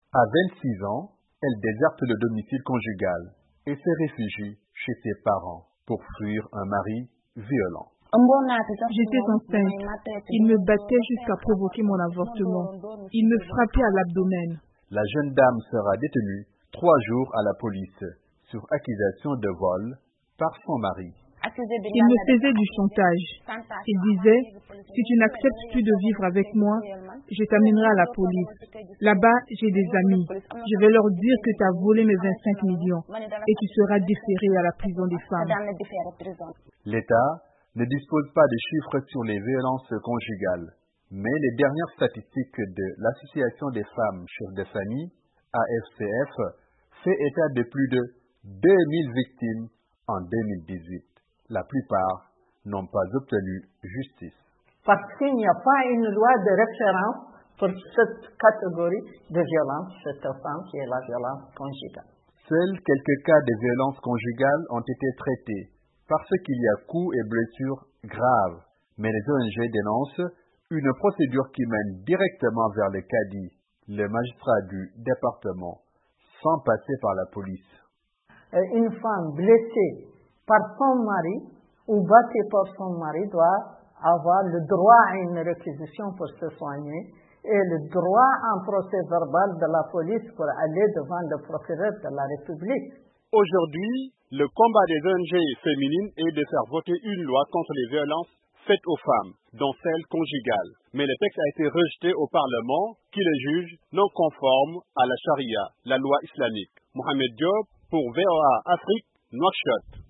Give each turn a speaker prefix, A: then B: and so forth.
A: À 26 ans, elle déserte le domicile conjugal et se réfugie chez ses parents pour fuir un mari violent.
B: J'étais enceinte. Il me battait jusqu'à provoquer mon avortement. Il me frappait à l'abdomen.
A: La jeune dame sera détenue 3 jours à la police sur accusation de vol par son mari.
B: Il me faisait du chantage. Il disait, si tu n'acceptes plus de vivre avec moi, je t'amènerai à la police. Là-bas, j'ai des amis. Je vais leur dire que tu as volé mes 25 millions et tu seras déféré à la prison des femmes.
A: L'État ne dispose pas de chiffres sur les violences conjugales, mais les dernières statistiques de l'Association des femmes chefs de famille, AFCF, fait état de plus de 2000 victimes en 2018. La plupart n'ont pas obtenu justice.
C: Parce qu'il n'y a pas une loi de référence pour cette catégorie de violence chez cette femme qui est la violence conjugale.
A: Seuls quelques cas de violence conjugale ont été traités parce qu'il y a coups et blessures graves. Mais les ONG dénoncent une procédure qui mène directement vers le cadi, le magistrat du département, sans passer par la police.
C: Une femme blessée par son mari ou battue par son mari doit avoir le droit à une réquisition pour se soigner et le droit à un procès verbal de la police pour aller devant le procureur de la République.
D: Aujourd'hui, le combat des ONG féminines est de faire voter une loi contre les violences faites aux femmes, dont celles conjugales. Mais le texte a été rejeté au Parlement qui le juge non conforme à la charia, la loi islamique. Mohamed Diop pour VOA Afrique, Nouakchott.